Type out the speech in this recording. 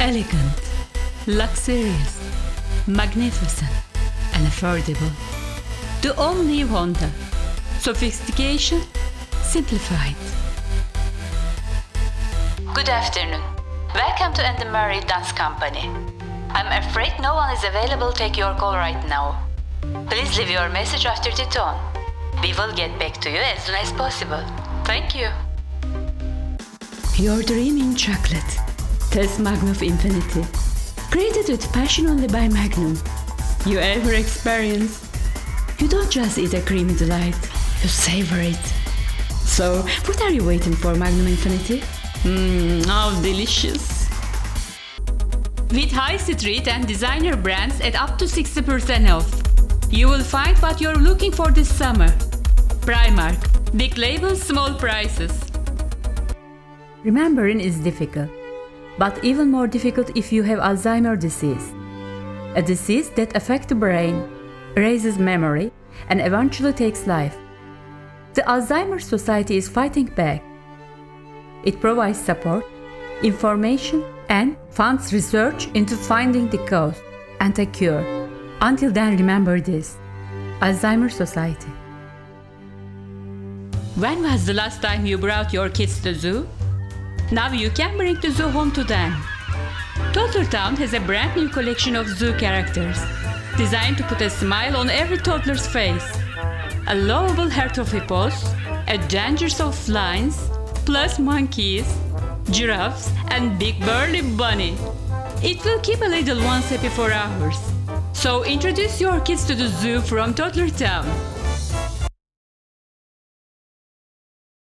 Elegant, luxurious, magnificent, and affordable. The all-new Honda. Sophistication simplified. Good afternoon. Welcome to Andy Murray Dance Company. I'm afraid no one is available to take your call right now. Please leave your message after the tone. We will get back to you as soon as possible. Thank you. Your dreaming chocolate. Test Magnum Infinity. Created with passion only by Magnum. You ever experience? You don't just eat a creamy delight, you savor it. So, what are you waiting for, Magnum Infinity? How delicious. With high street and designer brands at up to 60% off, you will find what you're looking for this summer. Primark. Big labels, small prices. Remembering is difficult, but even more difficult if you have Alzheimer's disease. A disease that affects the brain, erases memory, and eventually takes life. The Alzheimer's Society is fighting back. It provides support, information, and funds research into finding the cause and a cure. Until then, remember this: Alzheimer's Society. When was the last time you brought your kids to the zoo? Now you can bring the zoo home to them. Toddlertown has a brand new collection of zoo characters, designed to put a smile on every toddler's face. A lovable herd of hippos, a dangers of lions, plus monkeys, giraffes, and big burly bunny. It will keep a little ones happy for hours. So introduce your kids to the zoo from Toddlertown.